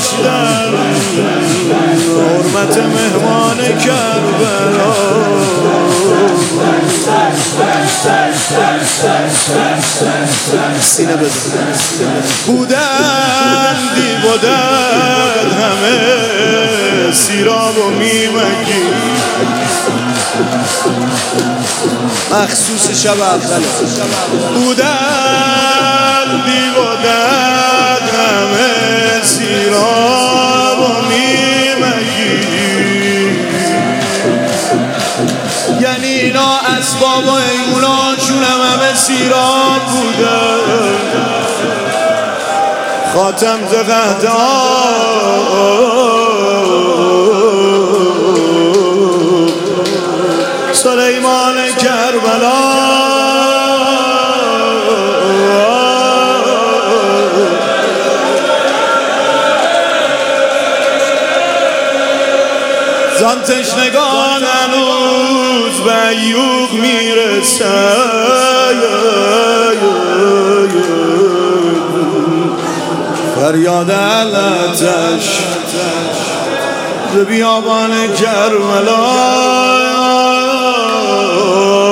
گذاشتن حرمت مهمان کربلا سینه بده بودن دیو و درد همه سیراب و میمگی مخصوص شب اول بودن دیو و درد همه سیراب و میمگی یعنی اینا اسباب و ایموناشون همه سیراب بودن خاتم زغدا سلیمان کربلا زان تشنگان هنوز به ایوب میرسه فریاد علتش به بیابان کربلا